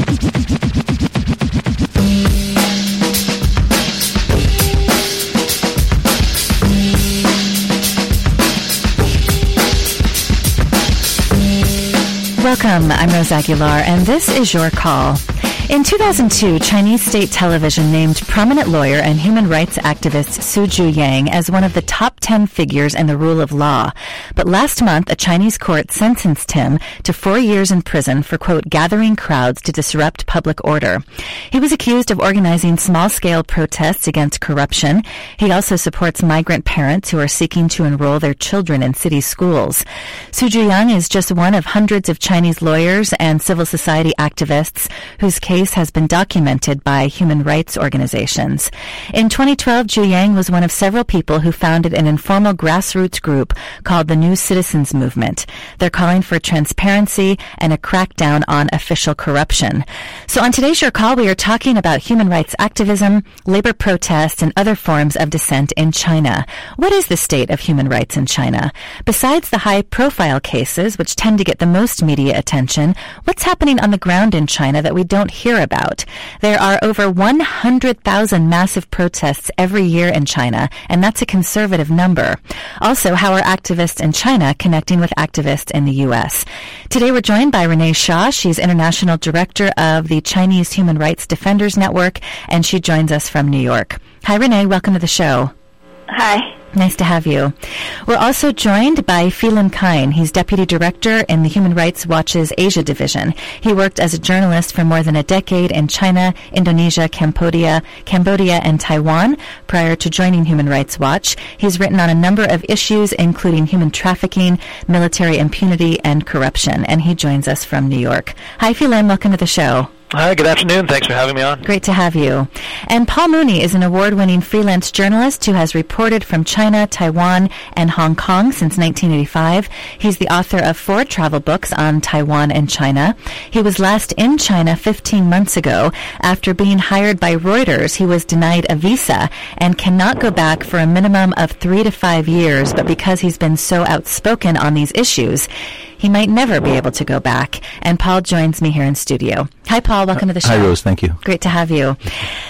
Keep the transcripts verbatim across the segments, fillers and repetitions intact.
Welcome, I'm Rose Aguilar, and this is Your Call. In two thousand two, Chinese state television named prominent lawyer and human rights activist Su Zhiyang as one of the top ten figures in the rule of law. But last month, a Chinese court sentenced him to four years in prison for, quote, gathering crowds to disrupt public order. He was accused of organizing small-scale protests against corruption. He also supports migrant parents who are seeking to enroll their children in city schools. Su Zhiyang is just one of hundreds of Chinese lawyers and civil society activists whose case has been documented by human rights organizations. In twenty twelve, Zhiyang was one of several people who founded an informal grassroots group called the New Citizens Movement. They're calling for transparency and a crackdown on official corruption. So on today's Your Call, we are talking about human rights activism, labor protests, and other forms of dissent in China. What is the state of human rights in China? Besides the high-profile cases, which tend to get the most media attention, what's happening on the ground in China that we don't hear about? There are over one hundred thousand massive protests every year in China, and that's a conservative number. Also, how are activists in China connecting with activists in the U S? Today we're joined by Renee Shaw. She's International Director of the Chinese Human Rights Defenders Network, and she joins us from New York. Hi, Renee. Welcome to the show. Hi. Nice to have you. We're also joined by Phelim Kine. He's Deputy Director in the Human Rights Watch's Asia Division. He worked as a journalist for more than a decade in China, Indonesia, Cambodia, Cambodia, and Taiwan prior to joining Human Rights Watch. He's written on a number of issues, including human trafficking, military impunity, and corruption, and he joins us from New York. Hi, Phelim. Welcome to the show. Hi, good afternoon. Thanks for having me on. Great to have you. And Paul Mooney is an award-winning freelance journalist who has reported from China, Taiwan, and Hong Kong since nineteen eighty-five. He's the author of four travel books on Taiwan and China. He was last in China fifteen months ago. After being hired by Reuters, he was denied a visa and cannot go back for a minimum of three to five years, but because he's been so outspoken on these issues, he might never be able to go back. And Paul joins me here in studio. Hi, Paul. Welcome to the show. Hi, Rose. Thank you. Great to have you.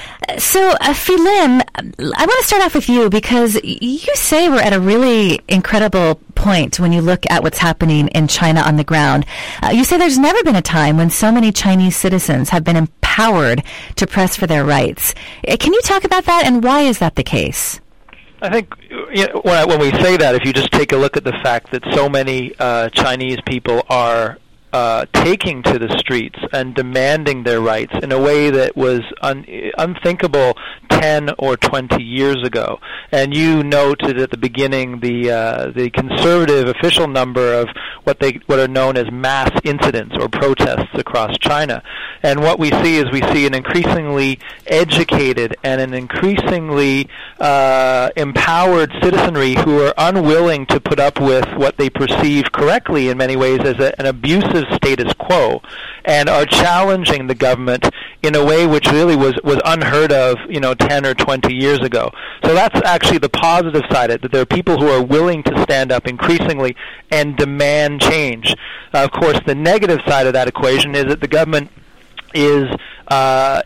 So, uh, Phelim, I want to start off with you because you say we're at a really incredible point when you look at what's happening in China on the ground. Uh, you say there's never been a time when so many Chinese citizens have been empowered to press for their rights. Uh, can you talk about that, and why is that the case? I think you know, when, I, when we say that, if you just take a look at the fact that so many uh, Chinese people are uh, taking to the streets and demanding their rights in a way that was un- unthinkable ten or twenty years ago. And you noted at the beginning the uh, the conservative official number of what they what are known as mass incidents or protests across China. And what we see is we see an increasingly educated and an increasingly uh, empowered citizenry who are unwilling to put up with what they perceive correctly in many ways as a, an abusive status quo, and are challenging the government in a way which really was, was unheard of, you know, ten or twenty years ago. So that's actually the positive side of it, that there are people who are willing to stand up increasingly and demand change. Uh, of course, the negative side of that equation is that the government is uh,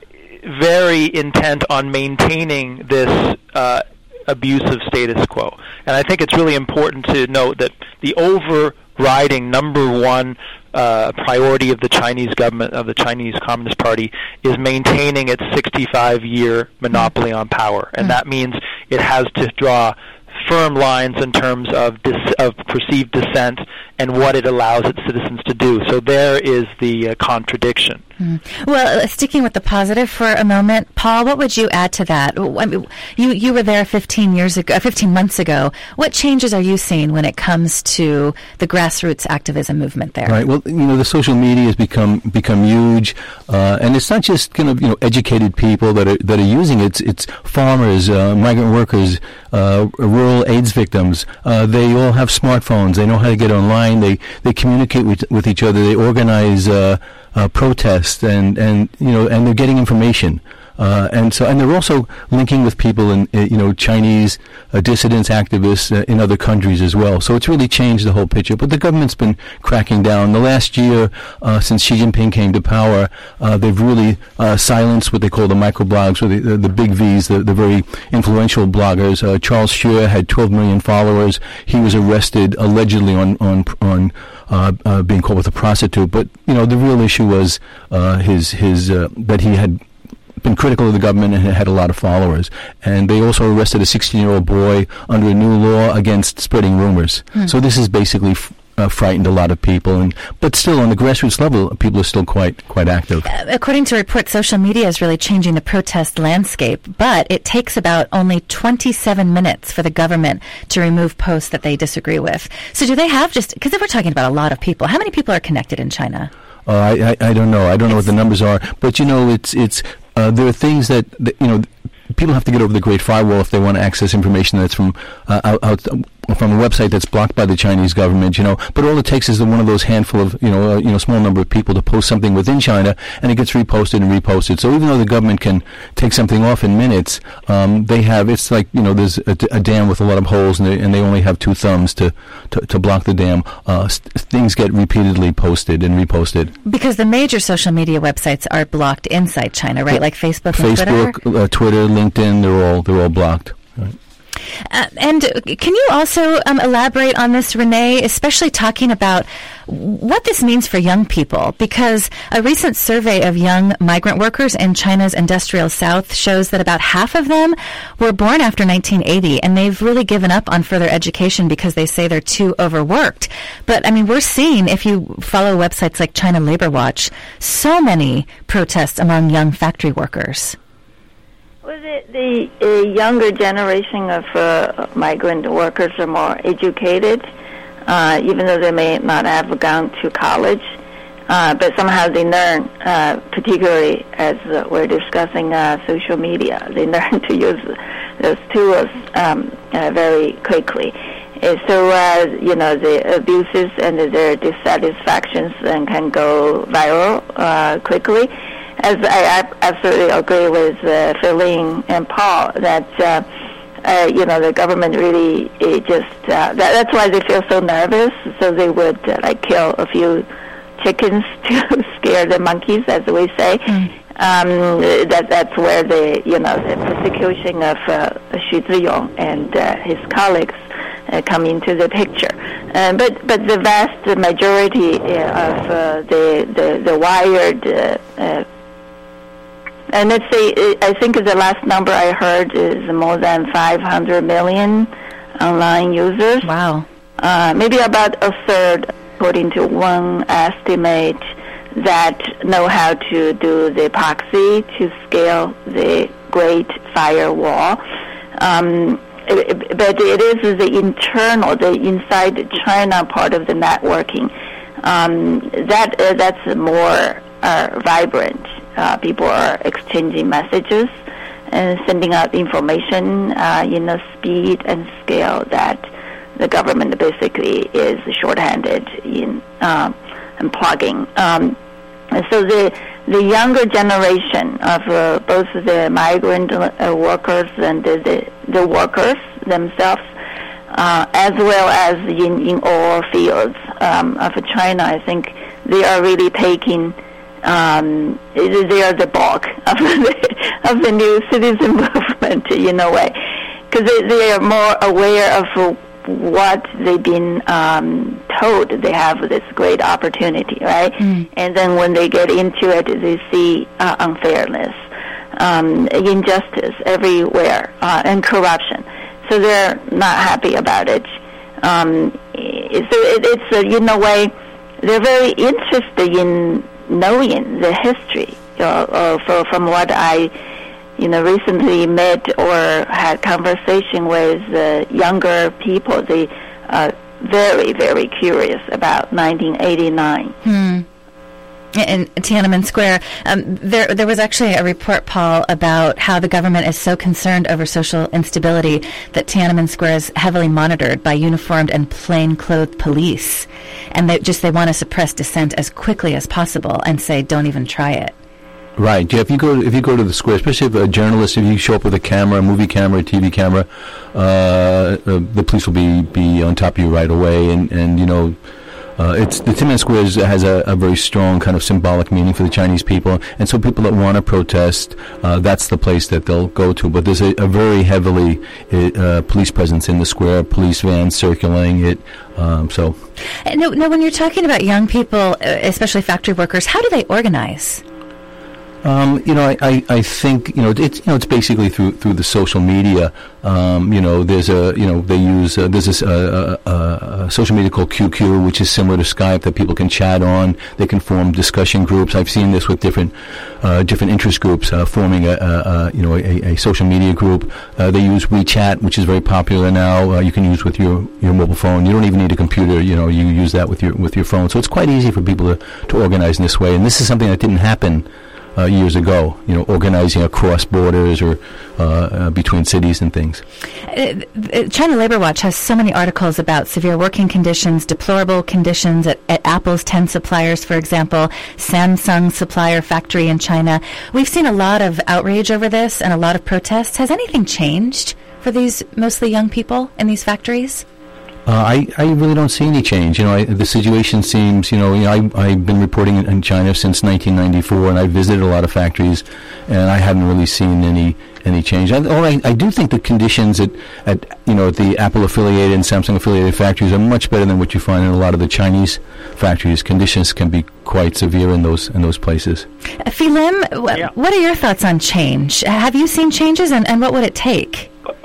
very intent on maintaining this uh, abusive status quo. And I think it's really important to note that the overriding number one uh, priority of the Chinese government, of the Chinese Communist Party, is maintaining its sixty-five year monopoly on power. And that means it has to draw firm lines in terms of dis- of perceived dissent and what it allows its citizens to do. So there is the uh, contradiction. Mm. Well, uh, sticking with the positive for a moment, Paul, what would you add to that? I mean, you you were there fifteen years ago, fifteen months ago. What changes are you seeing when it comes to the grassroots activism movement there? Right. Well, you know, the social media has become become huge, uh, and it's not just kind of you know educated people that are that are using it. It's, it's farmers, uh, migrant workers, uh, rural AIDS victims. Uh, they all have smartphones. They know how to get online. They they communicate with with each other. They organize uh, uh, protests, and, and you know, and they're getting information. Uh, and so, and they're also linking with people in, uh, you know, Chinese uh, dissidents, activists uh, in other countries as well. So it's really changed the whole picture. But the government's been cracking down. The last year, uh, since Xi Jinping came to power, uh, they've really uh, silenced what they call the microblogs, or the, the, the big V's, the, the very influential bloggers. Uh, Charles Xue had twelve million followers. He was arrested allegedly on on on uh, uh, being caught with a prostitute. But you know, the real issue was uh, his his uh, that he had been critical of the government and had a lot of followers. And they also arrested a sixteen-year-old boy under a new law against spreading rumors. Hmm. So this has basically f- uh, frightened a lot of people. And but still, on the grassroots level, people are still quite quite active. Uh, according to reports, social media is really changing the protest landscape, but it takes about only twenty-seven minutes for the government to remove posts that they disagree with. So do they have just, because we're talking about a lot of people, how many people are connected in China? Uh, I, I I don't know. I don't know what the numbers are. But, you know, it's it's uh, there are things that, that, you know, people have to get over the Great Firewall if they want to access information that's from uh, out, out from a website that's blocked by the Chinese government, you know. But all it takes is one of those handful of, you know, uh, you know, small number of people to post something within China, and it gets reposted and reposted. So even though the government can take something off in minutes, um, they have, it's like, you know, there's a, a dam with a lot of holes, and they, and they only have two thumbs to, to, to block the dam. Uh, st- things get repeatedly posted and reposted. Because the major social media websites are blocked inside China, right? Like Facebook and Facebook, Twitter? Uh, Twitter, LinkedIn, they're all, they're all blocked. Right. Uh, and can you also um, elaborate on this, Renee, especially talking about what this means for young people? Because a recent survey of young migrant workers in China's industrial south shows that about half of them were born after nineteen eighty, and they've really given up on further education because they say they're too overworked. But, I mean, we're seeing, if you follow websites like China Labor Watch, so many protests among young factory workers. Well, the, the uh, younger generation of uh, migrant workers are more educated, uh, even though they may not have gone to college. Uh, but somehow they learn, uh, particularly as uh, we're discussing uh, social media, they learn to use those tools um, uh, very quickly. Uh, so, uh, you know, the abuses and their dissatisfactions then can go viral uh, quickly. As I, I absolutely agree with uh, Feline and Paul that uh, uh, you know, the government really it just uh, that, that's why they feel so nervous. So they would uh, like kill a few chickens to scare the monkeys, as we say. Mm. Um, that that's where the you know the persecution of uh, Xu Ziyong and uh, his colleagues uh, come into the picture. Uh, but but the vast majority uh, of uh, the, the the wired uh, uh, and let's say, I think the last number I heard is more than five hundred million online users. Wow. Uh, maybe about a third, according to one estimate, that know how to do the proxy to scale the Great Firewall. Um, it, but it is the internal, the inside China part of the networking. Um, that uh, that's more uh, vibrant. Uh, people are exchanging messages and sending out information uh, in a speed and scale that the government basically is shorthanded in uh, and plugging. Um, and so the the younger generation of uh, both the migrant uh, workers and the, the, the workers themselves, uh, as well as in, in all fields um, of China, I think they are really taking Um, they are the bulk of the, of the new citizen movement in a way, because they, they are more aware of what they've been um, told. They have this great opportunity, right? Mm. And then when they get into it, they see uh, unfairness, um, injustice everywhere, uh, and corruption. So they're not happy about it. Um, so it, it's, uh, in a way, they're very interested in knowing the history. Uh, uh, for, from what I, you know, recently met or had conversation with uh, younger people, they are very, very curious about nineteen eighty-nine. Hmm. In Tiananmen Square, um, there there was actually a report, Paul, about how the government is so concerned over social instability that Tiananmen Square is heavily monitored by uniformed and plain-clothed police, and they just they want to suppress dissent as quickly as possible and say, don't even try it. Right. Yeah. If you go, if you go to the square, especially if a journalist, if you show up with a camera, a movie camera, a T V camera, uh, uh, the police will be, be on top of you right away. And, and you know, uh, it's the Tiananmen Square is, has a, a very strong kind of symbolic meaning for the Chinese people, and so people that want to protest, uh, that's the place that they'll go to. But there's a, a very heavily uh, police presence in the square, police vans circulating it. Um, so, now, now, when you're talking about young people, especially factory workers, how do they organize? Um, you know, I, I, I think, you know, it's, you know, it's basically through, through the social media. Um, you know, there's a, you know, they use, uh, there's this, uh, uh, uh, social media called Q Q, which is similar to Skype that people can chat on. They can form discussion groups. I've seen this with different, uh, different interest groups, uh, forming a, a, a you know, a, a social media group. Uh, they use WeChat, which is very popular now. Uh, you can use with your, your mobile phone. You don't even need a computer. You know, you use that with your, with your phone. So it's quite easy for people to, to organize in this way. And this is something that didn't happen Uh, years ago, you know, organizing across borders or uh, uh, between cities and things. Uh, China Labor Watch has so many articles about severe working conditions, deplorable conditions at, at Apple's ten suppliers, for example, Samsung supplier factory in China. We've seen a lot of outrage over this and a lot of protests. Has anything changed for these mostly young people in these factories? Uh, I, I really don't see any change. You know, I, the situation seems, you know, you know I, I've been reporting in, in China since nineteen ninety-four, and I visited a lot of factories, and I haven't really seen any any change. I, oh, I, I do think the conditions at, at, you know, at the Apple-affiliated and Samsung-affiliated factories are much better than what you find in a lot of the Chinese factories. Conditions can be quite severe in those in those places. Uh, Phi Lim, w- yeah. what are your thoughts on change? Have you seen changes, and, and what would it take?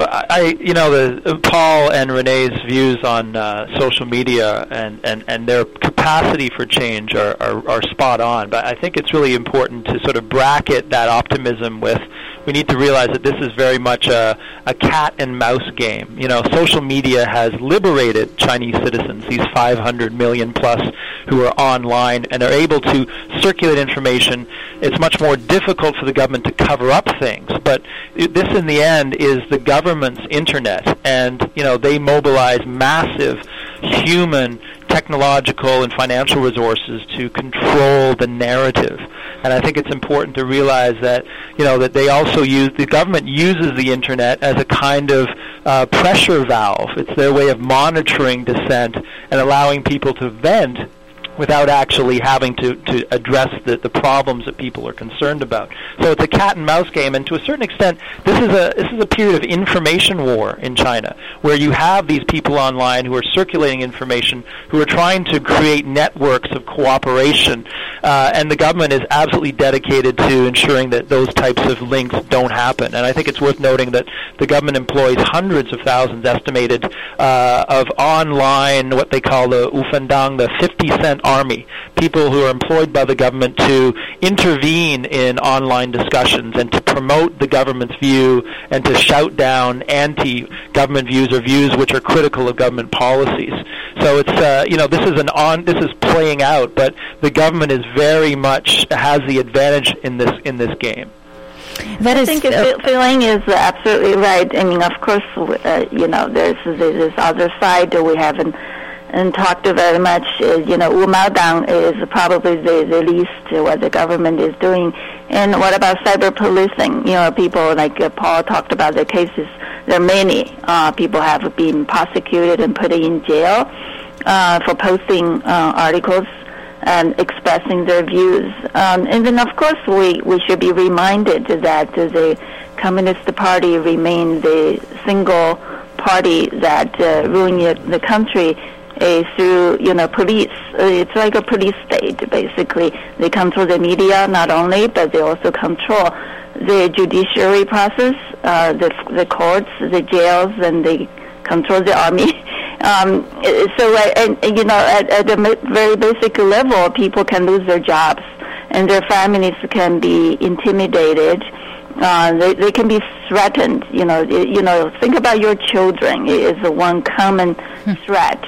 I, you know, the uh, Paul and Renee's views on uh, social media and, and, and their capacity for change are, are, are spot on. But I think it's really important to sort of bracket that optimism with, we need to realize that this is very much a, a cat and mouse game. You know, social media has liberated Chinese citizens, these five hundred million plus who are online and are able to circulate information. It's much more difficult for the government to cover up things. But this, in the end, is the government's internet. And, you know, they mobilize massive human, technological, and financial resources to control the narrative. And I think it's important to realize that, you know, that they also use, the government uses the internet as a kind of uh, pressure valve. It's their way of monitoring dissent and allowing people to vent without actually having to, to address the, the problems that people are concerned about. So it's a cat and mouse game, and to a certain extent, this is a this is a period of information war in China, where you have these people online who are circulating information, who are trying to create networks of cooperation, uh, and the government is absolutely dedicated to ensuring that those types of links don't happen. And I think it's worth noting that the government employs hundreds of thousands, estimated, uh, of online, what they call the Wufendang, the fifty cent army, people who are employed by the government to intervene in online discussions and to promote the government's view and to shout down anti-government views or views which are critical of government policies. So it's, uh, you know, this is an on, this is playing out, but the government is very much has the advantage in this in this game. That is, I think uh, feeling is absolutely right. I mean, of course, uh, you know, there's this other side that we haven't and talked very much. Uh, you know, Wumaodang is probably the, the least uh, what the government is doing. And what about cyber policing? You know, people like uh, Paul talked about the cases. There are many uh, people have been prosecuted and put in jail uh, for posting uh, articles and expressing their views. Um, and then, of course, we, we should be reminded that the Communist Party remains the single party that uh, ruling the country uh, through, you know, police. Uh, it's like a police state, basically. They control the media, not only, but they also control the judiciary process, uh, the, the courts, the jails, and they control the army. Um, so, uh, and, and, you know, at, at a very basic level, people can lose their jobs, and their families can be intimidated. Uh, they, they can be threatened. You know, you know. Think about your children. It is one common hmm. threat.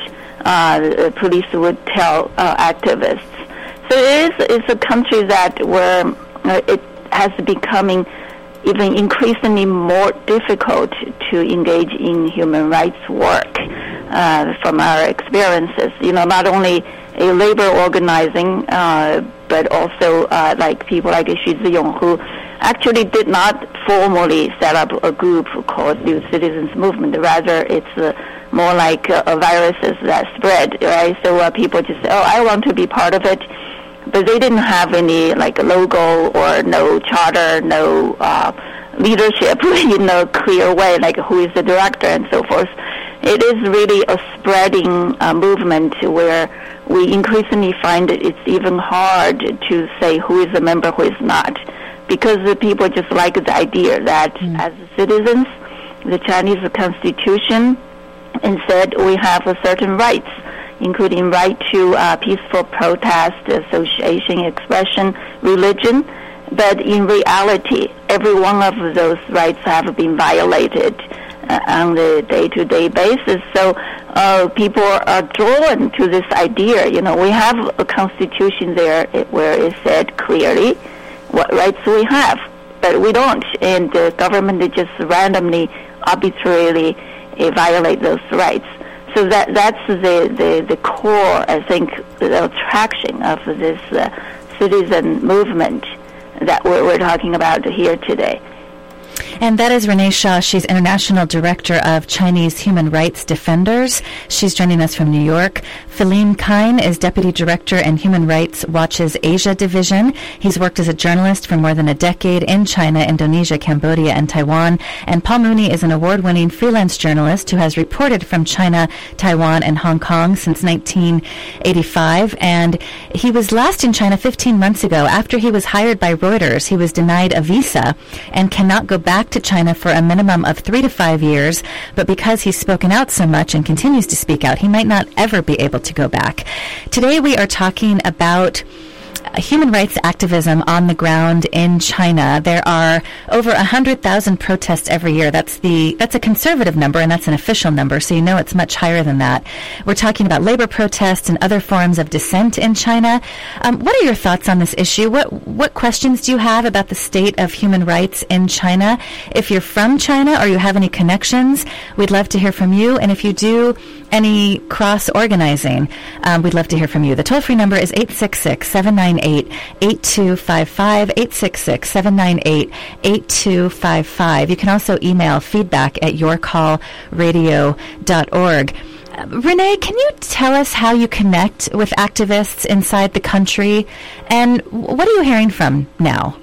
Uh, police would tell uh, activists. So it is. It's a country that where uh, it has becoming even increasingly more difficult to engage in human rights work uh, from our experiences. You know, not only a labor organizing, uh, but also uh, like people like Xu Ziyong, who actually did not formally set up a group called New Citizens Movement. Rather, it's uh, more like uh, a viruses that spread, right? So uh, people just say, oh, I want to be part of it. But they didn't have any like logo or no charter, no uh, leadership in a clear way, like who is the director and so forth. It is really a spreading uh, movement where we increasingly find it it's even hard to say who is a member, who is not, because the people just like the idea that mm. as citizens, the Chinese Constitution and said we have a certain rights, including right to uh, peaceful protest, association, expression, religion. But in reality, every one of those rights have been violated uh, on the day-to-day basis. So uh, people are drawn to this idea. You know, we have a constitution there where it said clearly what rights we have, but we don't. And the government just randomly, arbitrarily uh, violate those rights. So that that's the, the, the core, I think, the attraction of this uh, citizen movement that we're, we're talking about here today. And that is Renee Shaw. She's International Director of Chinese Human Rights Defenders. She's joining us from New York. Philine Kine is Deputy Director in Human Rights Watch's Asia Division. He's worked as a journalist for more than a decade in China, Indonesia, Cambodia, and Taiwan. And Paul Mooney is an award-winning freelance journalist who has reported from China, Taiwan, and Hong Kong since nineteen eighty-five. And he was last in China fifteen months ago. After he was hired by Reuters, he was denied a visa and cannot go back to China for a minimum of three to five years, but because he's spoken out so much and continues to speak out, he might not ever be able to go back. Today we are talking about human rights activism on the ground in China. There are over one hundred thousand protests every year. That's the that's a conservative number, and that's an official number, so you know it's much higher than that. We're talking about labor protests and other forms of dissent in China. Um, what are your thoughts on this issue? What what questions do you have about the state of human rights in China? If you're from China or you have any connections, we'd love to hear from you. And if you do any cross-organizing, um, we'd love to hear from you. The toll-free number is eight six six, seven nine eight, eight two five five, eight six six, seven nine eight, eight two five five. You can also email feedback at your call radio dot org. Uh, Renee, can you tell us how you connect with activists inside the country, and what are you hearing from now?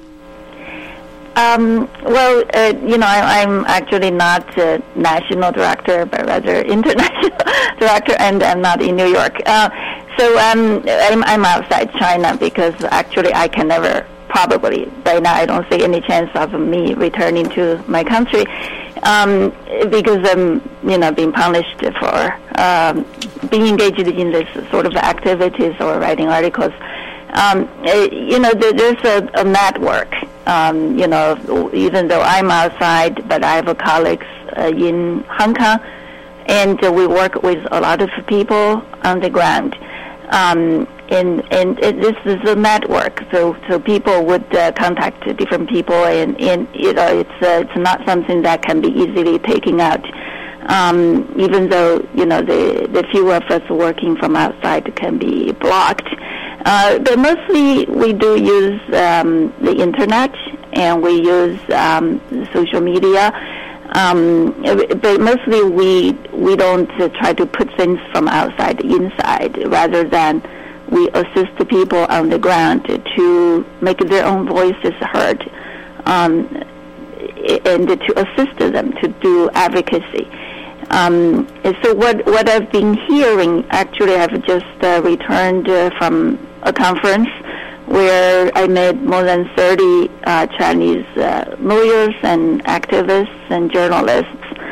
Um, well, uh, you know, I, I'm actually not a national director, but rather international director, and I'm not in New York. Uh, so um, I'm, I'm outside China because actually I can never, probably, right now I don't see any chance of me returning to my country um, because I'm, you know, being punished for um, being engaged in this sort of activities or writing articles. Um, you know, there's a, a network. Um, you know, even though I'm outside, but I have colleagues uh, in Hong Kong, and uh, we work with a lot of people on the ground. Um, and and it, this is a network, so so people would uh, contact different people, and, and you know, it's uh, it's not something that can be easily taken out. Um, even though, you know, the the few of us working from outside can be blocked. Uh, but mostly we do use um, the internet, and we use um, social media. Um, but mostly we we don't uh, try to put things from outside inside, rather than we assist the people on the ground to make their own voices heard, um, and to assist them to do advocacy. Um, so what what I've been hearing, actually, I've just uh, returned uh, from a conference where I met more than thirty uh, Chinese uh, lawyers and activists and journalists,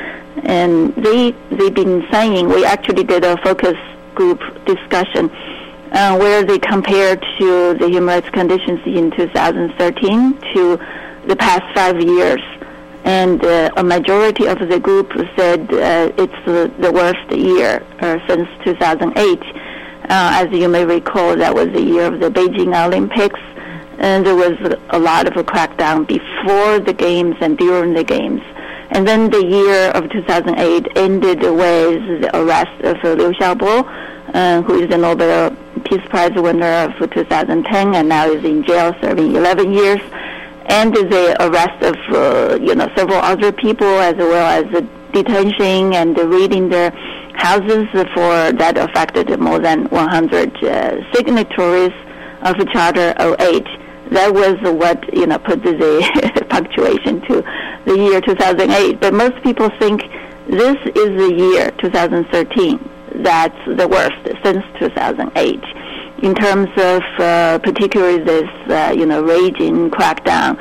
and they they've been saying, we actually did a focus group discussion uh, where they compared to the human rights conditions in two thousand thirteen to the past five years. And uh, a majority of the group said uh, it's uh, the worst year uh, since two thousand eight. Uh, as you may recall, that was the year of the Beijing Olympics, and there was a lot of a crackdown before the games and during the games. And then the year of two thousand eight ended with the arrest of Liu Xiaobo, uh, who is the Nobel Peace Prize winner of two thousand ten, and now is in jail serving eleven years. And the arrest of, uh, you know, several other people, as well as the detention and the raiding their houses for that affected more than one hundred uh, signatories of Charter oh eight. That was what, you know, put the punctuation to the year two thousand eight. But most people think this is the year two thousand thirteen. That's the worst since two thousand eight. In terms of uh, particularly this, uh, you know, raging crackdown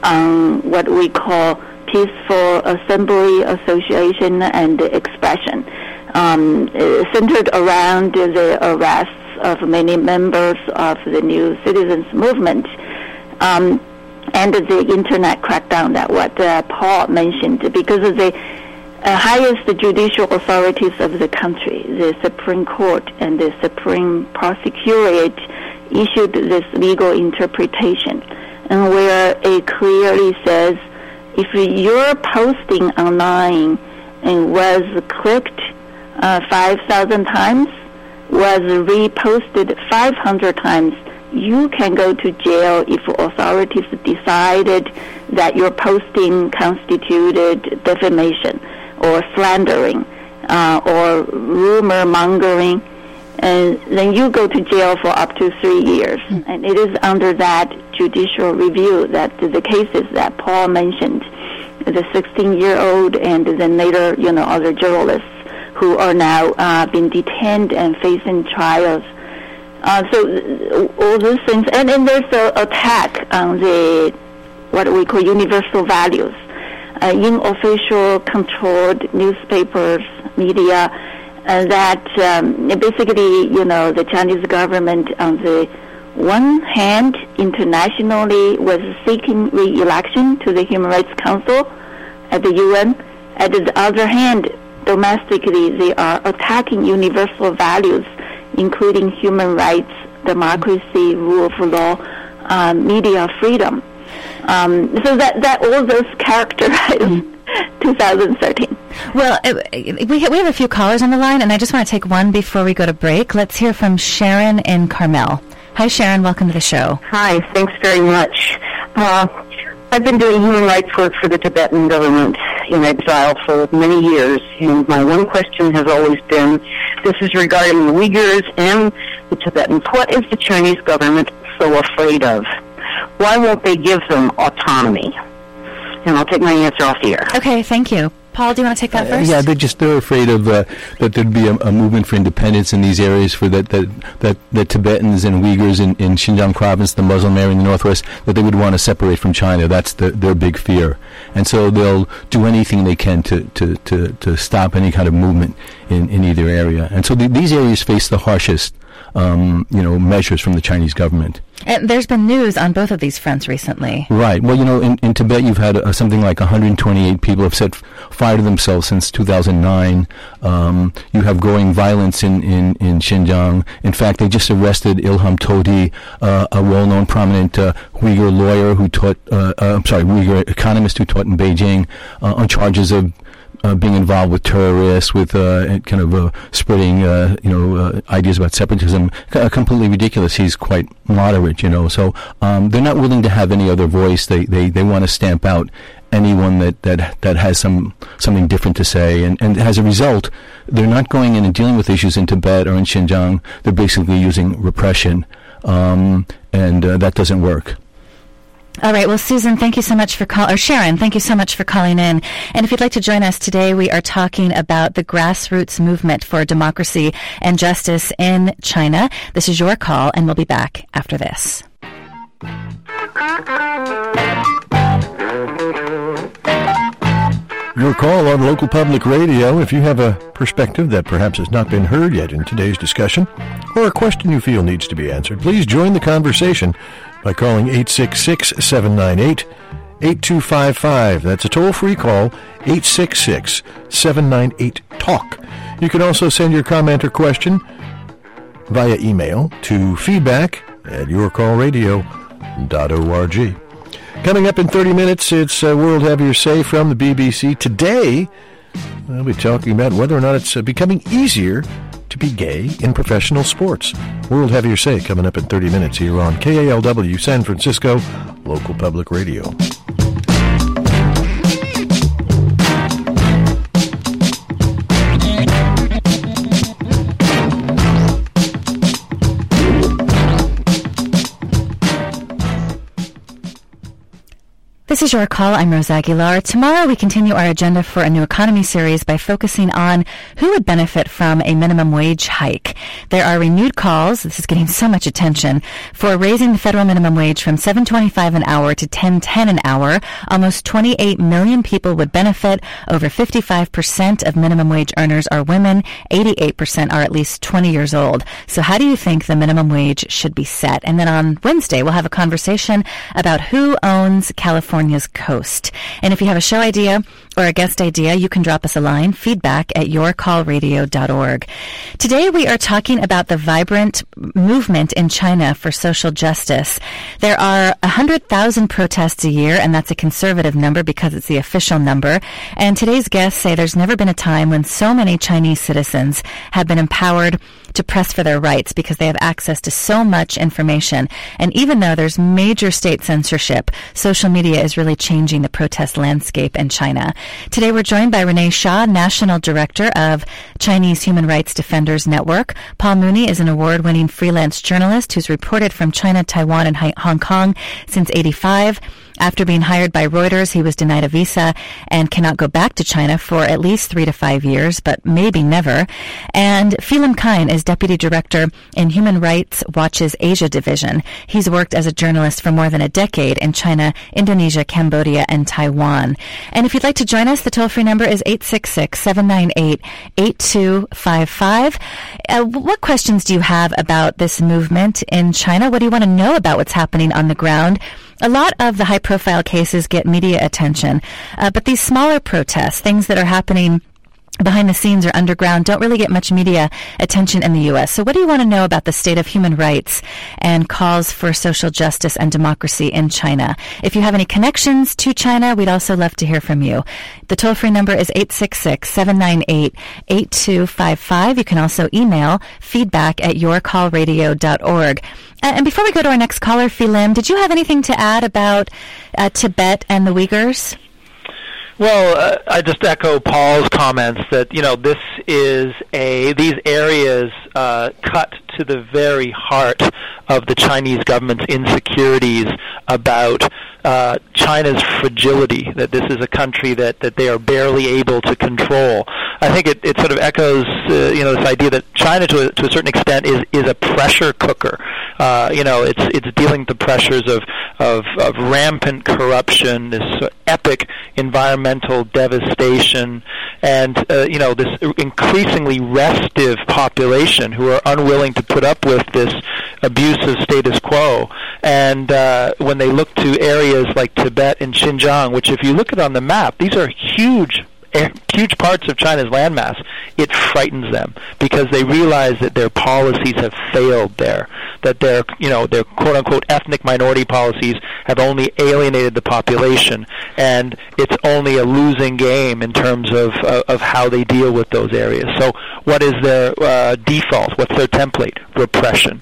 on what we call peaceful assembly, association, and expression, um, centered around the arrests of many members of the New Citizens Movement, um, and the internet crackdown that what uh, Paul mentioned, because of the uh, highest judicial authorities of the country, the Supreme Court and the Supreme Procuratorate, issued this legal interpretation, and where it clearly says if your posting online and was clicked uh, five thousand times, was reposted five hundred times, you can go to jail if authorities decided that your posting constituted defamation or slandering uh, or rumor mongering, and then you go to jail for up to three years. Mm. And it is under that judicial review that the cases that Paul mentioned, the sixteen-year-old and then later, you know, other journalists who are now uh, being detained and facing trials. Uh, so all those things, and then there's an attack on the what we call universal values. Uh, in official controlled newspapers, media, uh, that um, basically, you know, the Chinese government on the one hand internationally was seeking re-election to the Human Rights Council at the U N. At the other hand, domestically, they are attacking universal values, including human rights, democracy, rule of law, uh, media freedom. Um, so that, that all those characterize mm-hmm. two thousand thirteen. Well, it, we, we have a few callers on the line, and I just want to take one before we go to break. Let's hear from Sharon in Carmel. Hi, Sharon. Welcome to the show. Hi. Thanks very much. Uh, I've been doing human rights work for the Tibetan government in exile for many years, and my one question has always been, this is regarding the Uyghurs and the Tibetans. What is the Chinese government so afraid of? Why won't they give them autonomy? And I'll take my answer off the air. Okay, thank you. Paul, do you want to take that first? Uh, yeah, they're just they're afraid of uh, that there'd be a, a movement for independence in these areas, for that that that the Tibetans and Uyghurs in, in Xinjiang province, the Muslim area in the northwest, that they would want to separate from China. That's the, their big fear, and so they'll do anything they can to to, to, to stop any kind of movement in, in either area. And so the, these areas face the harshest, um, you know, measures from the Chinese government. And there's been news on both of these fronts recently. Right. Well, you know, in, in Tibet, you've had uh, something like one hundred twenty-eight people have set fire to themselves since two thousand nine. Um, you have growing violence in, in, in Xinjiang. In fact, they just arrested Ilham Tohti, uh, a well-known prominent uh, Uyghur lawyer who taught, uh, uh, I'm sorry, Uyghur economist who taught in Beijing uh, on charges of Uh, being involved with terrorists, with uh, kind of uh, spreading, uh, you know, uh, ideas about separatism, C- completely ridiculous. He's quite moderate, you know. So um, they're not willing to have any other voice. They they, they want to stamp out anyone that, that, that has some something different to say. And, and as a result, they're not going in and dealing with issues in Tibet or in Xinjiang. They're basically using repression, um, and uh, that doesn't work. All right. Well, Susan, thank you so much for call, or Sharon, thank you so much for calling in. And if you'd like to join us today, we are talking about the grassroots movement for democracy and justice in China. This is your call, and we'll be back after this. Your call on local public radio. If you have a perspective that perhaps has not been heard yet in today's discussion, or a question you feel needs to be answered, please join the conversation by calling eight six six, seven nine eight, eight two five five. That's a toll-free call, eight six six, seven nine eight, talk. You can also send your comment or question via email to feedback at your call radio dot org. Coming up in thirty minutes, it's uh, World Have Your Say from the B B C. Today, we'll be talking about whether or not it's uh, becoming easier to be gay in professional sports? World Have Your Say coming up in thirty minutes here on K A L W San Francisco, local public radio. This is Your Call. I'm Rose Aguilar. Tomorrow we continue our agenda for a new economy series by focusing on who would benefit from a minimum wage hike. There are renewed calls, this is getting so much attention, for raising the federal minimum wage from seven twenty-five an hour to ten ten an hour. Almost twenty-eight million people would benefit. Over fifty-five percent of minimum wage earners are women. eighty-eight percent are at least twenty years old. So how do you think the minimum wage should be set? And then on Wednesday we'll have a conversation about who owns California coast. And if you have a show idea or a guest idea, you can drop us a line, feedback at your call radio dot org. Today we are talking about the vibrant movement in China for social justice. There are one hundred thousand protests a year, and that's a conservative number because it's the official number. And today's guests say there's never been a time when so many Chinese citizens have been empowered to press for their rights because they have access to so much information. And even though there's major state censorship, social media is really changing the protest landscape in China. Today we're joined by Renee Shaw, National Director of Chinese Human Rights Defenders Network. Paul Mooney is an award-winning freelance journalist who's reported from China, Taiwan, and Hong Kong since eighty-five. After being hired by Reuters, he was denied a visa and cannot go back to China for at least three to five years, but maybe never. And Phelim Kine is Deputy Director in Human Rights Watch's Asia Division. He's worked as a journalist for more than a decade in China, Indonesia, Cambodia, and Taiwan. And if you'd like to join us, the toll-free number is eight six six, seven nine eight, eight two five five. Uh, what questions do you have about this movement in China? What do you want to know about what's happening on the ground? A lot of the high-profile cases get media attention, uh, but these smaller protests, things that are happening behind the scenes or underground, don't really get much media attention in the U S. So what do you want to know about the state of human rights and calls for social justice and democracy in China? If you have any connections to China, we'd also love to hear from you. The toll-free number is eight six six, seven nine eight, eight two five five. You can also email feedback at your call radio dot org. And before we go to our next caller, Phelim, did you have anything to add about uh, Tibet and the Uyghurs? Well, uh, I just echo Paul's comments that, you know, this is a, these areas uh, cut to the very heart of the Chinese government's insecurities about uh, China's fragility, that this is a country that, that they are barely able to control. I think it, it sort of echoes, uh, you know, this idea that China, to a, to a certain extent, is, is a pressure cooker. Uh, you know, it's it's dealing with the pressures of, of, of rampant corruption, this uh, epic environmental devastation, and, uh, you know, this increasingly restive population who are unwilling to put up with this abusive status quo. And uh, when they look to areas like Tibet and Xinjiang, which if you look at on the map, these are huge huge parts of China's landmass, it frightens them because they realize that their policies have failed there, that their, you know, their quote-unquote ethnic minority policies have only alienated the population, and it's only a losing game in terms of uh, of how they deal with those areas. So what is their uh, default? What's their template? Repression.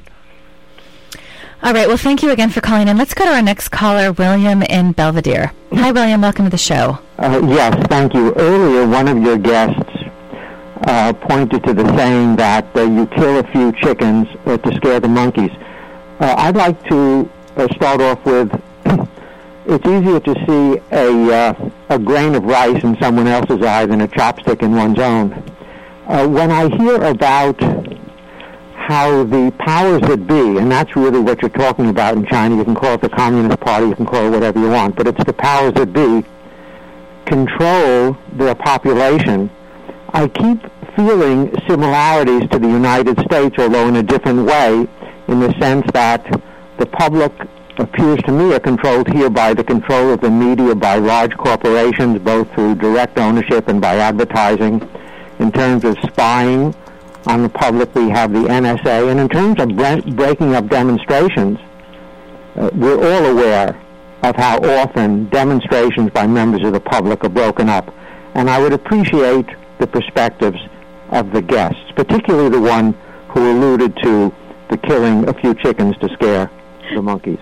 All right. Well, thank you again for calling in. Let's go to our next caller, William in Belvedere. Hi, William. Welcome to the show. Uh, yes, thank you. Earlier, one of your guests uh, pointed to the saying that uh, you kill a few chickens uh, to scare the monkeys. Uh, I'd like to uh, start off with, it's easier to see a, uh, a grain of rice in someone else's eye than a chopstick in one's own. Uh, when I hear about how the powers that be, and that's really what you're talking about in China, you can call it the Communist Party, you can call it whatever you want, but it's the powers that be, control their population, I keep feeling similarities to the United States, although in a different way, in the sense that the public appears to me are controlled here by the control of the media by large corporations, both through direct ownership and by advertising. In terms of spying on the public, we have the N S A. And in terms of bre- breaking up demonstrations, uh, we're all aware of how often demonstrations by members of the public are broken up. And I would appreciate the perspectives of the guests, particularly the one who alluded to the killing a few chickens to scare the monkeys.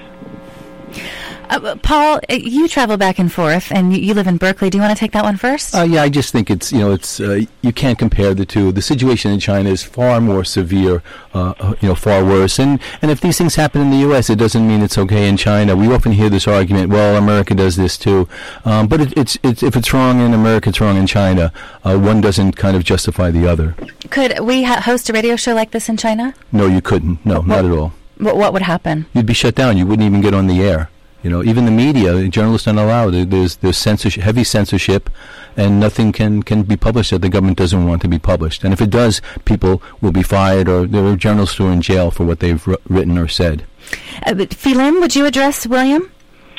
Uh, Paul, you travel back and forth, and you, you live in Berkeley. Do you want to take that one first? Uh, yeah, I just think it's, you know, it's uh, you can't compare the two. The situation in China is far more severe, uh, uh, you know, far worse. And, and if these things happen in the U S, it doesn't mean it's okay in China. We often hear this argument, well, America does this too. Um, but it, it's, it's if it's wrong in America, it's wrong in China. Uh, one doesn't kind of justify the other. Could we ha- host a radio show like this in China? No, you couldn't. No, what, not at all. What, what would happen? You'd be shut down. You wouldn't even get on the air. You know, even the media, journalists aren't allowed. There's there's censorship, heavy censorship, and nothing can, can be published that the government doesn't want to be published. And if it does, people will be fired, or there are journalists who are in jail for what they've r- written or said. Uh, but Phelim, would you address William?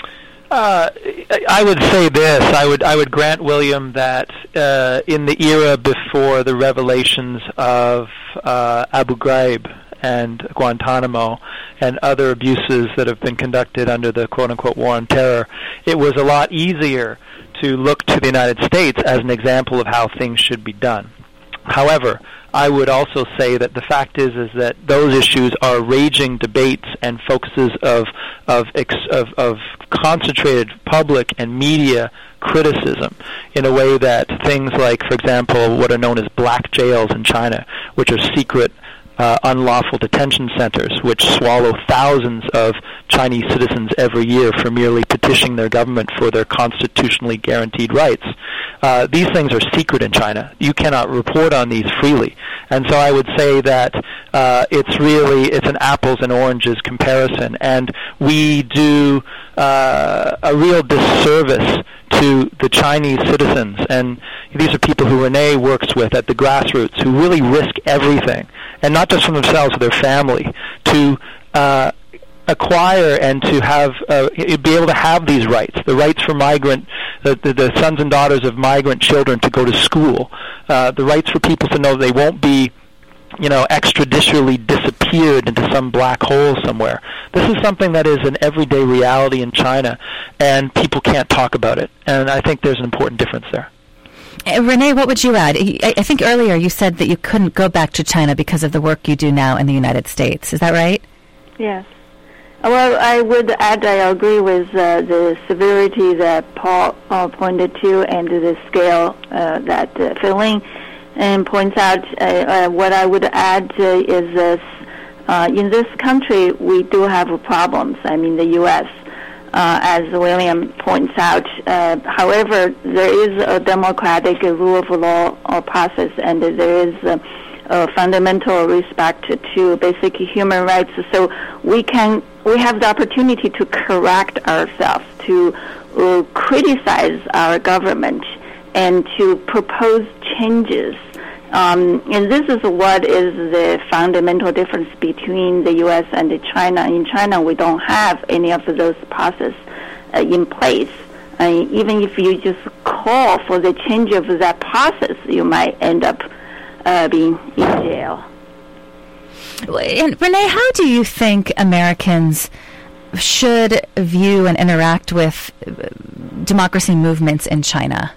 Uh, I would say this. I would I would grant William that uh, in the era before the revelations of uh, Abu Ghraib and Guantanamo and other abuses that have been conducted under the quote-unquote war on terror, it was a lot easier to look to the United States as an example of how things should be done. However, I would also say that the fact is is that those issues are raging debates and focuses of of ex, of, of concentrated public and media criticism in a way that things like, for example, what are known as black jails in China, which are secret Uh, unlawful detention centers, which swallow thousands of Chinese citizens every year for merely petitioning their government for their constitutionally guaranteed rights. Uh, these things are secret in China. You cannot report on these freely. And so I would say that uh, it's really, it's an apples and oranges comparison. And we do uh, a real disservice to the Chinese citizens. And these are people who Renee works with at the grassroots, who really risk everything, and not just for themselves, but their family, to uh, acquire and to have uh, be able to have these rights, the rights for migrant, the, the, the sons and daughters of migrant children to go to school, uh, the rights for people to know they won't be, you know, extrajudicially disappeared into some black hole somewhere. This is something that is an everyday reality in China, and people can't talk about it. And I think there's an important difference there. Uh, Renee, what would you add? I, I think earlier you said that you couldn't go back to China because of the work you do now in the United States. Is that right? Yes. Well, I would add I agree with uh, the severity that Paul uh, pointed to and the scale uh, that uh, Phelim and points out. Uh, uh, what I would add uh, is this. Uh, in this country, we do have problems. I mean, the U S, uh, as William points out. Uh, however, there is a democratic rule of law or process, and there is a, a fundamental respect to basic human rights. So we can we have the opportunity to correct ourselves, to uh, criticize our government, and to propose changes. Um, and this is what is the fundamental difference between the U S and China. In China, we don't have any of those processes uh, in place. Uh, even if you just call for the change of that process, you might end up uh, being in jail. And Renee, how do you think Americans should view and interact with democracy movements in China?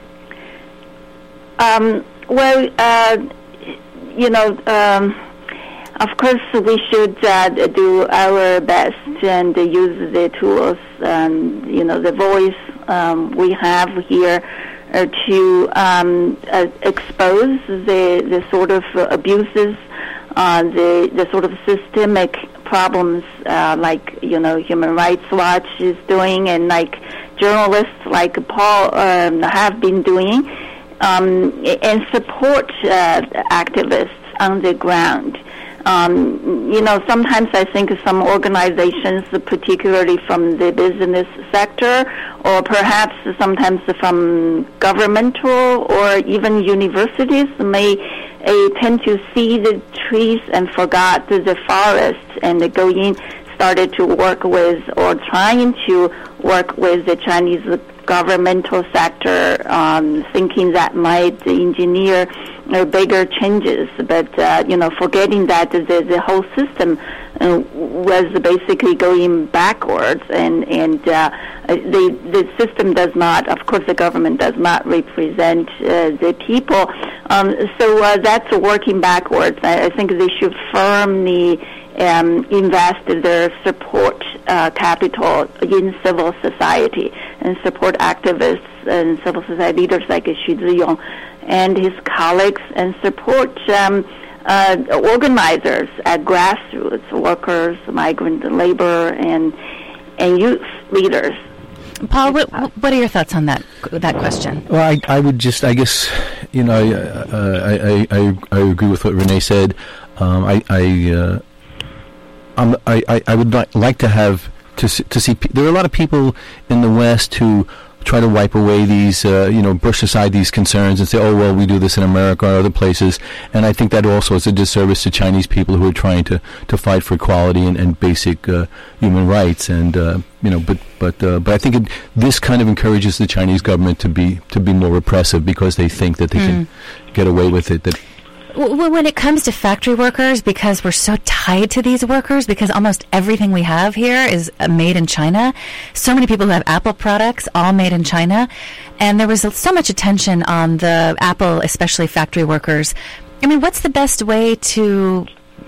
Um, well, uh, you know, um, of course we should uh, do our best and use the tools, um, you know, the voice um, we have here uh, to um, uh, expose the, the sort of abuses, uh, the, the sort of systemic problems uh, like, you know, Human Rights Watch is doing, and like journalists like Paul um, have been doing. Um, and support uh, activists on the ground. Um, you know, sometimes I think some organizations, particularly from the business sector, or perhaps sometimes from governmental or even universities, may uh, tend to see the trees and forgot the forest, and go in, started to work with or trying to work with the Chinese governmental sector, um, thinking that might engineer uh, bigger changes, but uh, you know, forgetting that the, the whole system uh, was basically going backwards, and and uh, the the system does not, of course, the government does not represent uh, the people. Um, so uh, that's working backwards. I, I think they should firmly um, invest their support uh, capital in civil society and support activists and civil society leaders like Xu Ziyong and his colleagues, and support um, uh, organizers at grassroots, workers, migrant labor, and and youth leaders. Paul, what, what are your thoughts on that that question? Well, I, I would just, I guess, you know, uh, I, I, I agree with what Renee said. Um, I I, uh, I'm, I I I would li- like to have to see, to see. Pe- there are a lot of people in the West who try to wipe away these, uh, you know, brush aside these concerns and say, oh, well, we do this in America or other places. And I think that also is a disservice to Chinese people who are trying to, to fight for equality and, and basic uh, human rights. And, uh, you know, but but uh, but I think it, this kind of encourages the Chinese government to be to be more repressive because they think that they mm. can get away with it. That When it comes to factory workers, because we're so tied to these workers, because almost everything we have here is uh, made in China, so many people who have Apple products, all made in China, and there was uh, so much attention on the Apple, especially factory workers. I mean, what's the best way to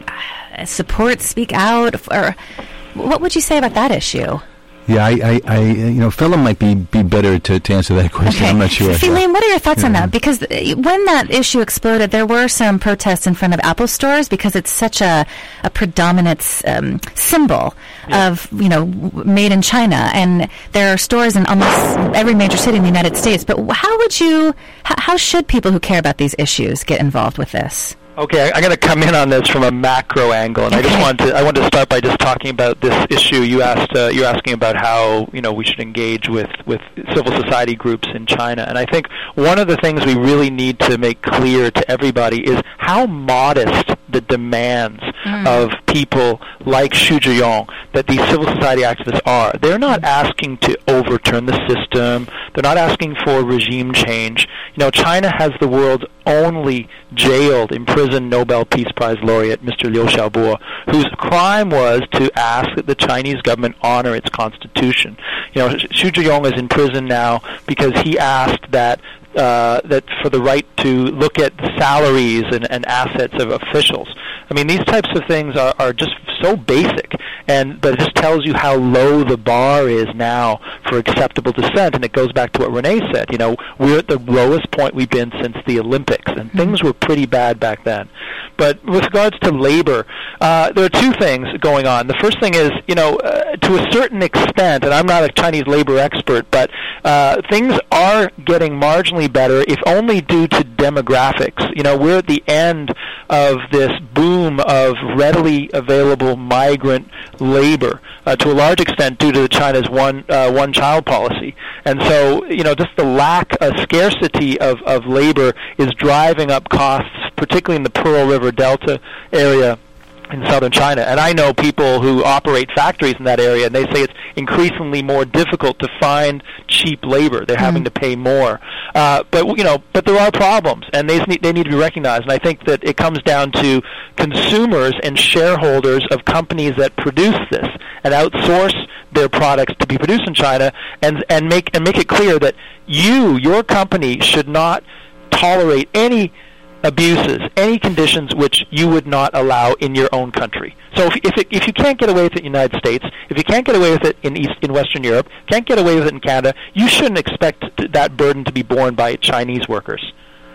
uh, support, speak out, or what would you say about that issue? Yeah, I, I, I, you know, Philip might be, be better to, to answer that question. Okay. I'm not sure. Feline, what are your thoughts yeah. on that? Because when that issue exploded, there were some protests in front of Apple stores because it's such a, a predominant um, symbol yeah. of, you know, made in China. And there are stores in almost every major city in the United States. But how would you, how, how should people who care about these issues get involved with this? Okay, I'm going to come in on this from a macro angle, and okay. I just want to I want to start by just talking about this issue. You asked uh, you're asking about how you know we should engage with, with civil society groups in China, and I think one of the things we really need to make clear to everybody is how modest the demands mm. of people like Xu Ziyong, that these civil society activists are. They're not asking to overturn the system. They're not asking for regime change. You know, China has the world's only jailed, imprisoned Nobel Peace Prize laureate, Mister Liu Xiaobo, whose crime was to ask that the Chinese government honor its constitution. You know, Xu Ziyong is in prison now because he asked that Uh, that for the right to look at salaries and, and assets of officials. I mean, these types of things are, are just so basic, and but it just tells you how low the bar is now for acceptable dissent, and it goes back to what Renee said. You know, we're at the lowest point we've been since the Olympics, and things were pretty bad back then. But with regards to labor, uh, there are two things going on. The first thing is, you know, uh, to a certain extent, and I'm not a Chinese labor expert, but uh, things are getting marginally better, if only due to demographics. You know, we're at the end of this boom of readily available migrant labor, uh, to a large extent due to China's one uh, one child policy. And so, you know, just the lack of scarcity of, of labor is driving up costs, particularly in the Pearl River Delta area in southern China. And I know people who operate factories in that area, and they say it's increasingly more difficult to find cheap labor. They're mm. having to pay more. Uh, but, you know, but there are problems, and they need, they need to be recognized. And I think that it comes down to consumers and shareholders of companies that produce this and outsource their products to be produced in China, and and make and make it clear that you, your company, should not tolerate any abuses, any conditions which you would not allow in your own country. So if if, it, if you can't get away with it in the United States, if you can't get away with it in East in Western Europe, can't get away with it in Canada, you shouldn't expect that burden to be borne by Chinese workers.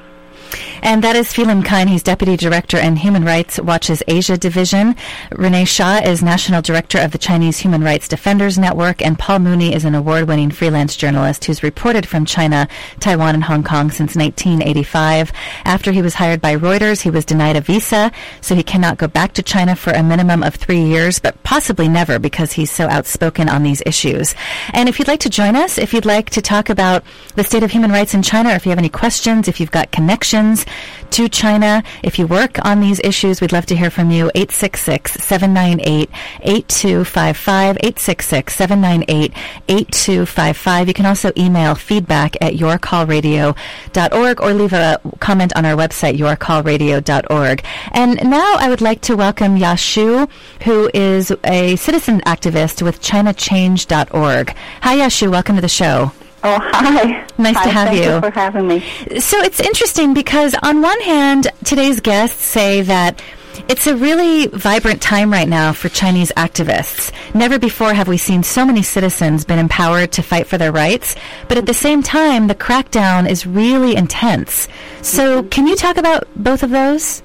And that is Phelim Kine. He's Deputy Director in Human Rights Watch's Asia Division. Renee Shah is National Director of the Chinese Human Rights Defenders Network. And Paul Mooney is an award-winning freelance journalist who's reported from China, Taiwan, and Hong Kong since nineteen eighty-five. After he was hired by Reuters, he was denied a visa, so he cannot go back to China for a minimum of three years, but possibly never because he's so outspoken on these issues. And if you'd like to join us, if you'd like to talk about the state of human rights in China, or if you have any questions, if you've got connections to China, if you work on these issues, we'd love to hear from you. eight six six, seven nine eight, eight two five five, eight six six, seven nine eight, eight two five five. You can also email feedback at your call radio dot org or leave a comment on our website, your call radio dot org. And now I would like to welcome Ya Shu, who is a citizen activist with china change dot org. Hi, Ya Shu. Welcome to the show. Oh, hi. Nice hi, to have thank you. you for having me. So it's interesting because on one hand, today's guests say that it's a really vibrant time right now for Chinese activists. Never before have we seen so many citizens been empowered to fight for their rights, but at the same time, the crackdown is really intense. So can you talk about both of those?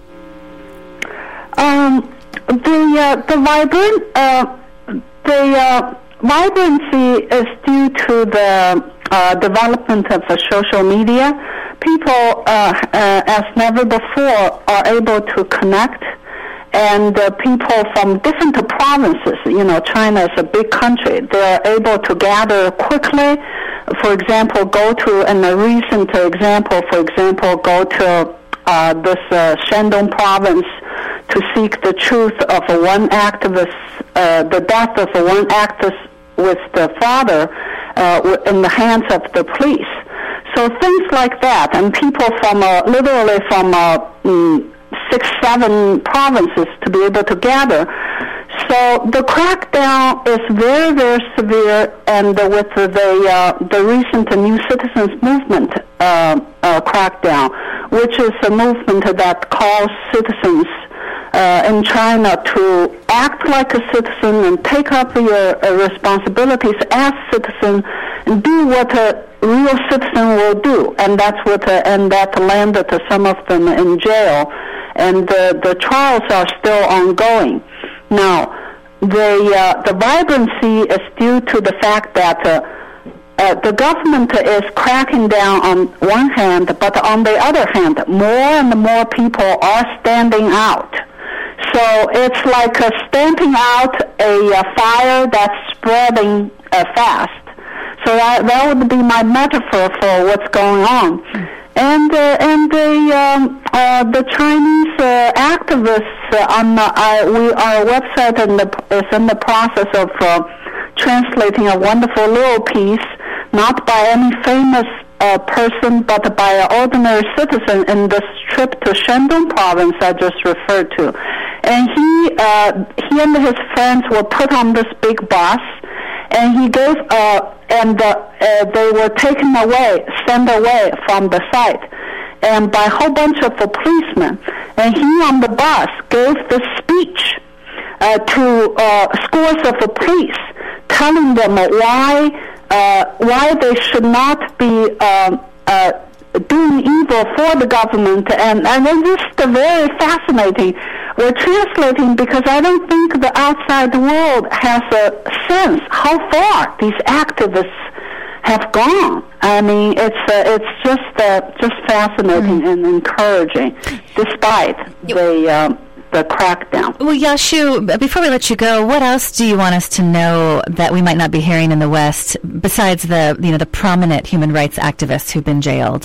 Um, the uh, the vibrant uh, the uh, vibrancy is due to the uh, development of the social media. People, uh, uh, as never before, are able to connect, and uh, people from different provinces. You know, China is a big country. They are able to gather quickly. For example, go to in a recent example. For example, go to uh, this uh, Shandong province to seek the truth of one activist, uh, the death of one activist with the father uh, in the hands of the police. So things like that, and people from uh, literally from uh, mm, six, seven provinces to be able to gather. So the crackdown is very, very severe, and uh, with the uh, the recent New Citizens Movement uh, uh, crackdown, which is a movement that calls citizens Uh, in China to act like a citizen and take up your uh, responsibilities as citizen and do what a real citizen will do, and that's what uh, and that landed uh, some of them in jail, and uh, the trials are still ongoing. Now, the uh, the vibrancy is due to the fact that uh, uh, the government is cracking down on one hand, but on the other hand, more and more people are standing out. So it's like uh, stamping out a uh, fire that's spreading uh, fast. So that, that would be my metaphor for what's going on. And uh, and the um, uh, the Chinese uh, activists uh, on the, uh, we our website in the, is in the process of uh, translating a wonderful little piece, not by any famous uh, person, but by an ordinary citizen in this trip to Shandong province I just referred to. And he uh, he and his friends were put on this big bus, and he gave uh, and uh, uh, they were taken away, sent away from the site, and by a whole bunch of the policemen. And he on the bus gave this speech uh, to uh, scores of the police, telling them why uh, why they should not be uh, uh, doing evil for the government, and and it's just uh, very fascinating. We're translating because I don't think the outside world has a sense how far these activists have gone. I mean, it's uh, it's just uh, just fascinating mm. and encouraging, despite the uh, the crackdown. Well, Yashu, before we let you go, what else do you want us to know that we might not be hearing in the West, besides the you know the prominent human rights activists who've been jailed?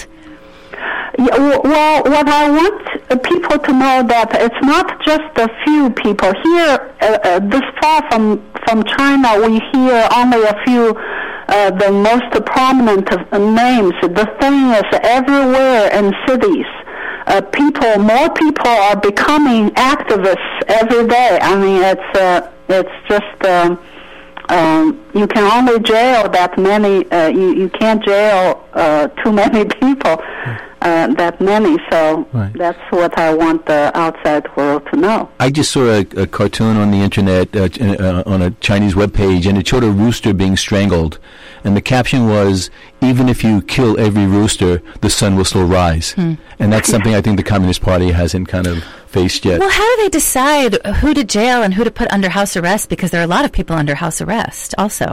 Yeah, well, what I want people to know that it's not just a few people. Here, uh, uh, this far from, from China, we hear only a few, uh, the most prominent of, uh, names. The thing is everywhere in cities. Uh, people, more people are becoming activists every day. I mean, it's, uh, it's just, um, um, you can only jail that many, uh, you, you can't jail uh, too many people. Uh, that many, so right. That's what I want the outside world to know. I just saw a, a cartoon on the internet uh, uh, on a Chinese webpage, and it showed a rooster being strangled, and the caption was, "Even if you kill every rooster, the sun will still rise." Hmm. And that's something I think the Communist Party hasn't kind of faced yet. Well, how do they decide who to jail and who to put under house arrest? Because there are a lot of people under house arrest, also.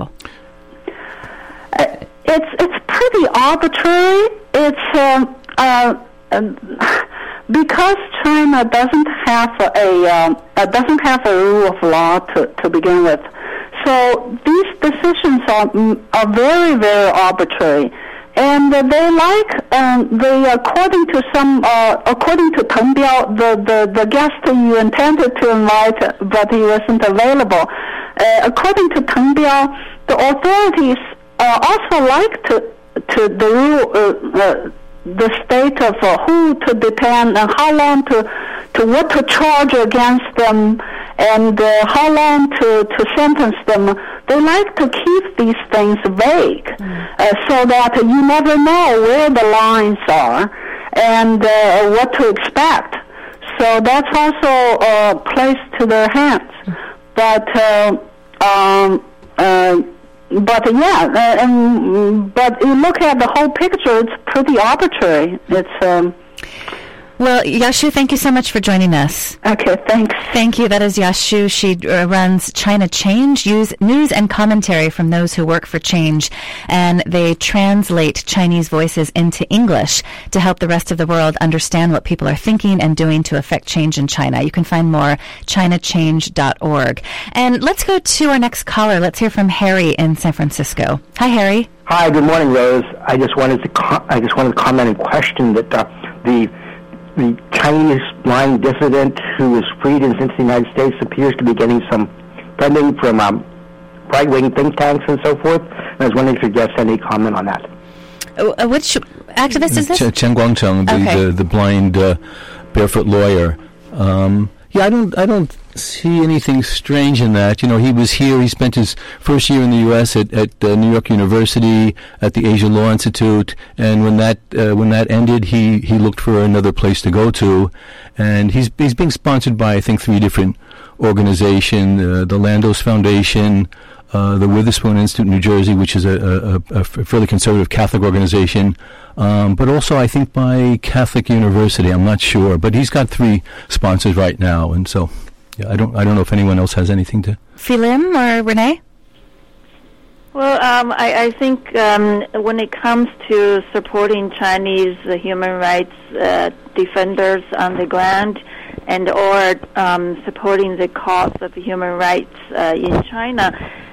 Uh, it's it's pretty arbitrary. It's. Um, Uh, because China doesn't have a um, uh, doesn't have a rule of law to, to begin with, so these decisions are are very very arbitrary, and uh, they like um, they according to some uh, according to Teng Biao, the, the the guest you intended to invite, but he wasn't available. Uh, according to Teng Biao, the authorities uh, also like to to the rule. Uh, uh, the state of uh, who to detain and how long to, to what to charge against them, and uh, how long to, to sentence them they like to keep these things vague, mm. uh, so that you never know where the lines are and uh, what to expect. So that's also uh, placed to their hands. But uh, um, uh, but yeah, uh, um, but you look at the whole picture; it's pretty arbitrary. It's. Um, Well, Yashu, thank you so much for joining us. Okay, thanks. Thank you. That is Yashu. She uh, runs China Change, use news and commentary from those who work for change, and they translate Chinese voices into English to help the rest of the world understand what people are thinking and doing to affect change in China. You can find more china change dot org. And let's go to our next caller. Let's hear from Harry in San Francisco. Hi, Harry. Hi. Good morning, Rose. I just wanted to co- I just wanted to comment and question that uh, the The Chinese blind dissident who was freed and since the United States appears to be getting some funding from um, right-wing think tanks and so forth. And I was wondering if you could have any comment on that. Uh, which activist is this? Ch- Chen Guangcheng, the, okay. the, the blind uh, barefoot lawyer. Um, yeah, I don't, I don't see anything strange in that. You know, he was here. He spent his first year in the U S at, at uh, New York University at the Asia Law Institute, and when that uh, when that ended, he, he looked for another place to go to, and he's he's being sponsored by I think three different organizations: uh, the Landos Foundation, Uh, the Witherspoon Institute in New Jersey, which is a, a, a fairly conservative Catholic organization, um, but also I think by Catholic University. I'm not sure, but he's got three sponsors right now, and so yeah, I don't I don't know if anyone else has anything to. Philim or Renee? Well, um, I, I think um, when it comes to supporting Chinese uh, human rights uh, defenders on the ground, and or um, supporting the cause of human rights uh, in China,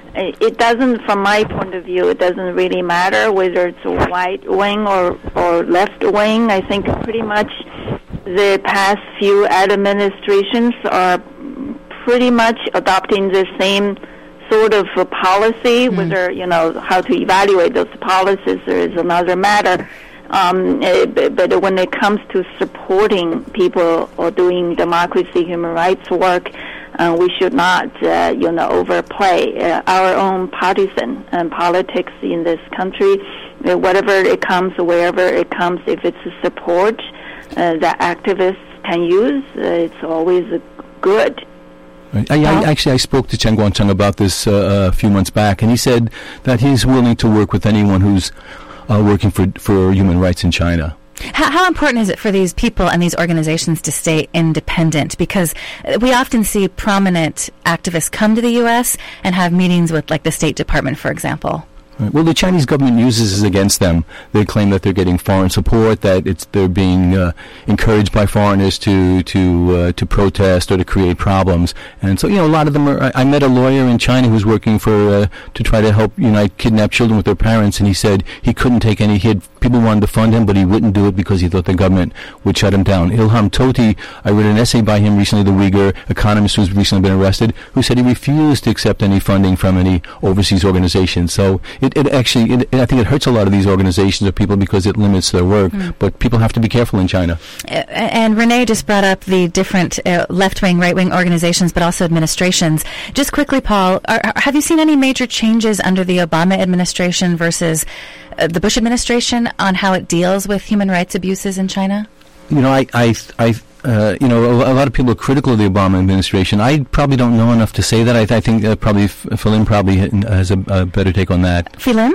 it doesn't, from my point of view, it doesn't really matter whether it's a right wing or, or left wing. I think pretty much the past few administrations are pretty much adopting the same sort of uh, policy. Mm. Whether, you know, how to evaluate those policies is another matter. Um, but, but when it comes to supporting people or doing democracy, human rights work, Uh, we should not, uh, you know, overplay uh, our own partisan um, politics in this country. Uh, whatever it comes, wherever it comes, if it's a support uh, that activists can use, uh, it's always uh, good. Right. I, I, actually, I spoke to Chen Guangcheng about this uh, a few months back, and he said that he's willing to work with anyone who's uh, working for for human rights in China. How, how important is it for these people and these organizations to stay independent? Because we often see prominent activists come to the U S and have meetings with, like, the State Department, for example. Right. Well, the Chinese government uses this against them. They claim that they're getting foreign support, that it's they're being uh, encouraged by foreigners to to uh, to protest or to create problems. And so, you know, a lot of them are. I, I met a lawyer in China who's working for uh, to try to help unite kidnapped children with their parents, and he said he couldn't take any. He had people wanted to fund him, but he wouldn't do it because he thought the government would shut him down. Ilham Tohti, I read an essay by him recently, the Uyghur economist who's recently been arrested, who said he refused to accept any funding from any overseas organization. So it. It actually, it, I think it hurts a lot of these organizations or people because it limits their work. Mm. But people have to be careful in China. Uh, and Renee just brought up the different uh, left-wing, right-wing organizations, but also administrations. Just quickly, Paul, are, have you seen any major changes under the Obama administration versus uh, the Bush administration on how it deals with human rights abuses in China? You know, I, I, I Uh, you know, a, a lot of people are critical of the Obama administration. I probably don't know enough to say that. I, I think uh, probably Philim probably has a, a better take on that. Philim?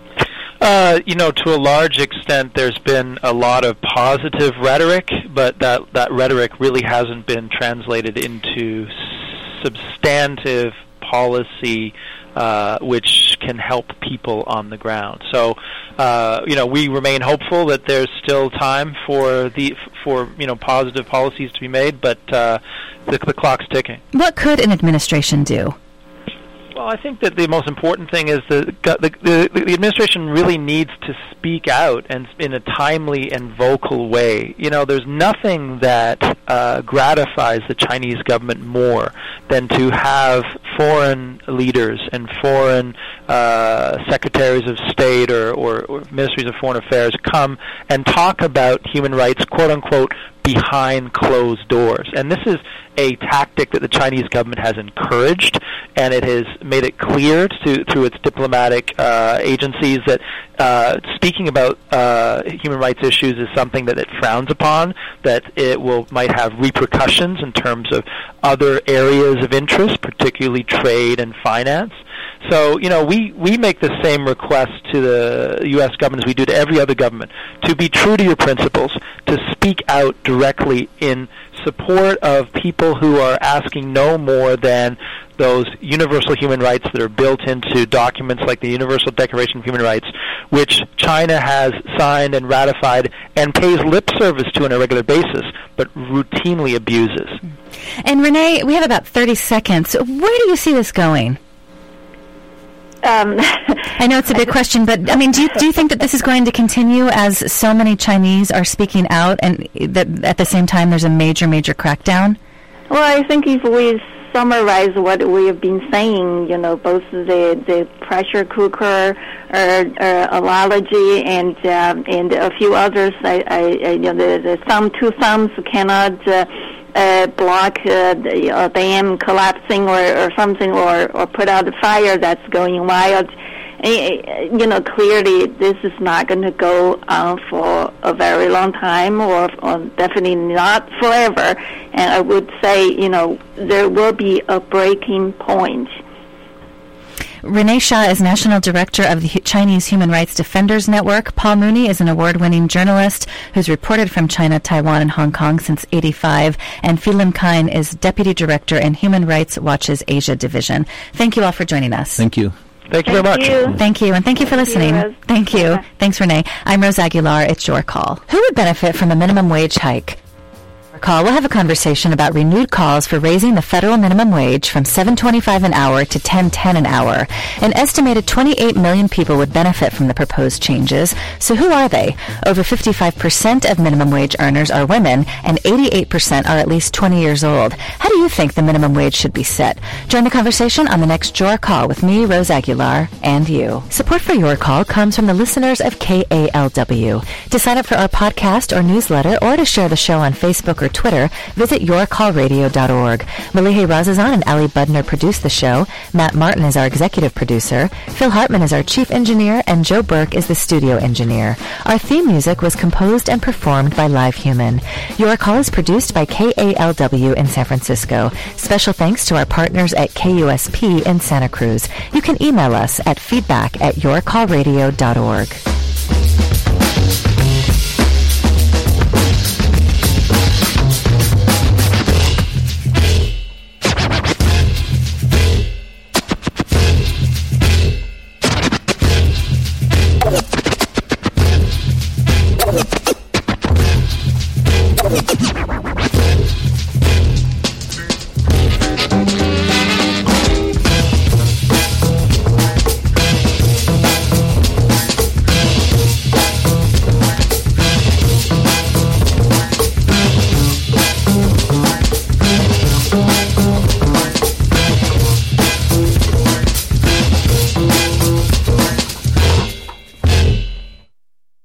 Uh, you know, to a large extent, there's been a lot of positive rhetoric, but that that rhetoric really hasn't been translated into substantive policy uh, which can help people on the ground. So, uh, you know, we remain hopeful that there's still time for the for you know positive policies to be made, but uh, the, the clock's ticking. What could an administration do? Well, I think that the most important thing is the the, the the administration really needs to speak out and in a timely and vocal way. You know, there's nothing that uh, gratifies the Chinese government more than to have foreign leaders and foreign uh, secretaries of state or, or, or ministries of foreign affairs come and talk about human rights, quote unquote, behind closed doors. And this is a tactic that the Chinese government has encouraged, and it has made it clear to, through its diplomatic uh, agencies that uh, speaking about uh, human rights issues is something that it frowns upon, that it will might have repercussions in terms of other areas of interest, particularly trade and finance. So, you know, we, we make the same request to the U S government as we do to every other government, to be true to your principles, to speak out directly in support of people who are asking no more than those universal human rights that are built into documents like the Universal Declaration of Human Rights, which China has signed and ratified and pays lip service to on a regular basis, but routinely abuses. And Renee, we have about thirty seconds. Where do you see this going? Um, I know it's a big question, but I mean, do you, do you think that this is going to continue as so many Chinese are speaking out, and that at the same time there's a major, major crackdown? Well, I think if we summarize what we have been saying, you know, both the the pressure cooker, or, or allergy, and uh, and a few others, I, I, you know, the, the thumb, two thumbs cannot. Uh, Uh, block uh, the uh, dam collapsing or, or something, or, or put out a fire that's going wild. Uh, you know, clearly this is not going to go on for a very long time, or, or definitely not forever. And I would say, you know, there will be a breaking point. Renee Xia is National Director of the Chinese Human Rights Defenders Network. Paul Mooney is an award-winning journalist who's reported from China, Taiwan, and Hong Kong since eighty-five. And Phi Lim Kine is Deputy Director in Human Rights Watch's Asia Division. Thank you all for joining us. Thank you. Thank you very much. You. Thank you, and thank you for Thank listening. You, thank you. Yeah. Thanks, Renee. I'm Rose Aguilar. It's your call. Who would benefit from a minimum wage hike? Call. We'll have a conversation about renewed calls for raising the federal minimum wage from seven twenty-five an hour to ten ten an hour. An estimated twenty-eight million people would benefit from the proposed changes. So who are they? Over fifty-five percent of minimum wage earners are women, and eighty-eight percent are at least twenty years old. How do you think the minimum wage should be set? Join the conversation on the next Your Call with me, Rose Aguilar, and you. Support for Your Call comes from the listeners of K A L W. To sign up for our podcast or newsletter, or to share the show on Facebook or Twitter, visit your call radio dot org. Malihe Razazan and Ali Budner produce the show. Matt Martin is our executive producer. Phil Hartman is our chief engineer, and Joe Burke is the studio engineer. Our theme music was composed and performed by Live Human. Your Call is produced by K A L W in San Francisco. Special thanks to our partners at K U S P in Santa Cruz. You can email us at feedback at your call radio dot org.